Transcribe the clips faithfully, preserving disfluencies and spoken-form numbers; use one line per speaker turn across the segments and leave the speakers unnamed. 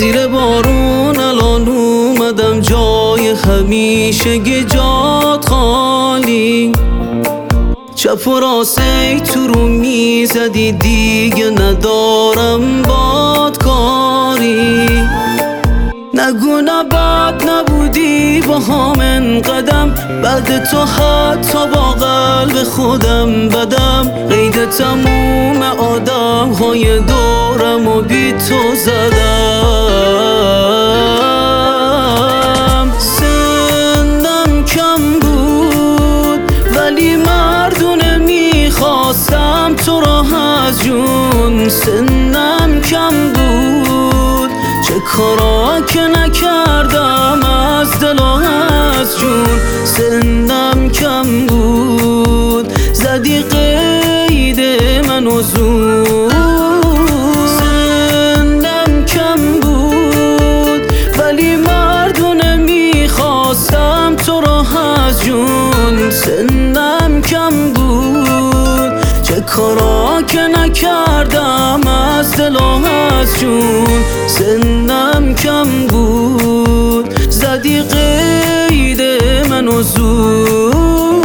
زیر بارون الان اومدم جای همیشه جات خالی. چپ و راست ای تو رو میزدی دیگه ندارم باد کاری. نگو نباد نبودی با هم انقدم، بعد تو حتی با قلب خودم بدم. قید تموم آدم های دورم و بی تو زدم. سنم کم بود ولی مردونه میخواستم تو را از جون. سنم کم بود چه کارا که نکردم از دل و از جون. سنم کم بود زدی قید منو زود. سنم کم بود ولی مردونه میخواستم تو را از جون. سنم کم بود چه کارا که نکردم از دل و از جون. سنم کم بود زدی قید منو زود.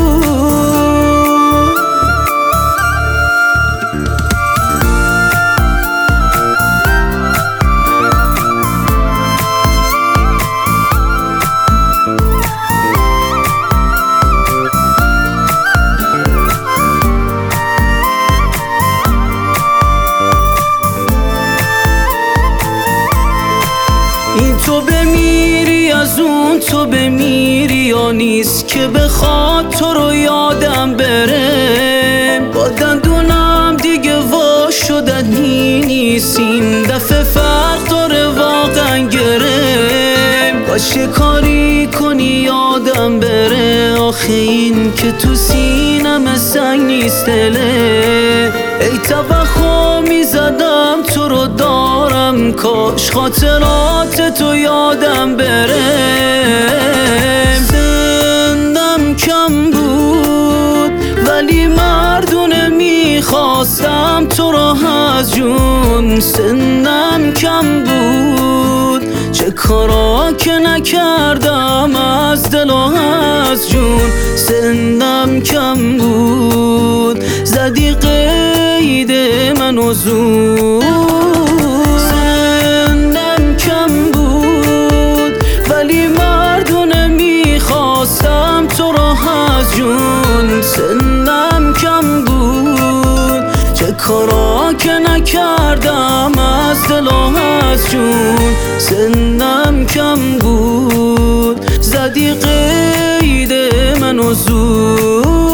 این تو بمیری از اون تو بمیری یا نیست که بخواد تو رو یادم بره. با دندونم دیگه وا شدنی نیست، این دفعه فرق داره واقعا گره. باشه کاری کنی یادم بره، آخه این که تو سینم سنگ نیست دله. ای توقع میزدم تو رو دارم، کاش خاطرات تو یادم بره. سنم کم بود ولی مردونه میخواستم تو را از جون. سنم کم بود چه کارا که نکردم از دل و از جون. سنم کم بود زدی قید منو زود. سنم کم بود ولی مردونه میخواستم تو را از جون. سنم کم بود چه کارا که نکردم از دل و از جون. سنم کم بود زدی قید منو زود.